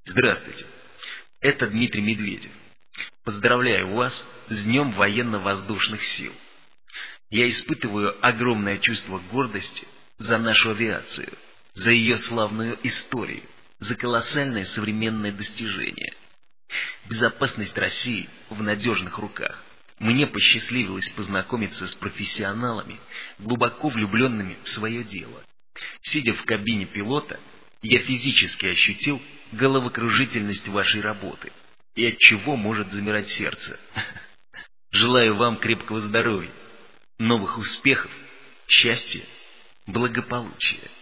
Здравствуйте, это Дмитрий Медведев. Поздравляю вас с Днем военно-воздушных сил. Я испытываю огромное чувство гордости за нашу авиацию, за ее славную историю, за колоссальные современные достижения. Безопасность России в надежных руках. Мне посчастливилось познакомиться с профессионалами, глубоко влюбленными в свое дело. Сидя в кабине пилота, я физически ощутил головокружительность вашей работы, и от чего может замирать сердце. Желаю вам крепкого здоровья, новых успехов, счастья, благополучия.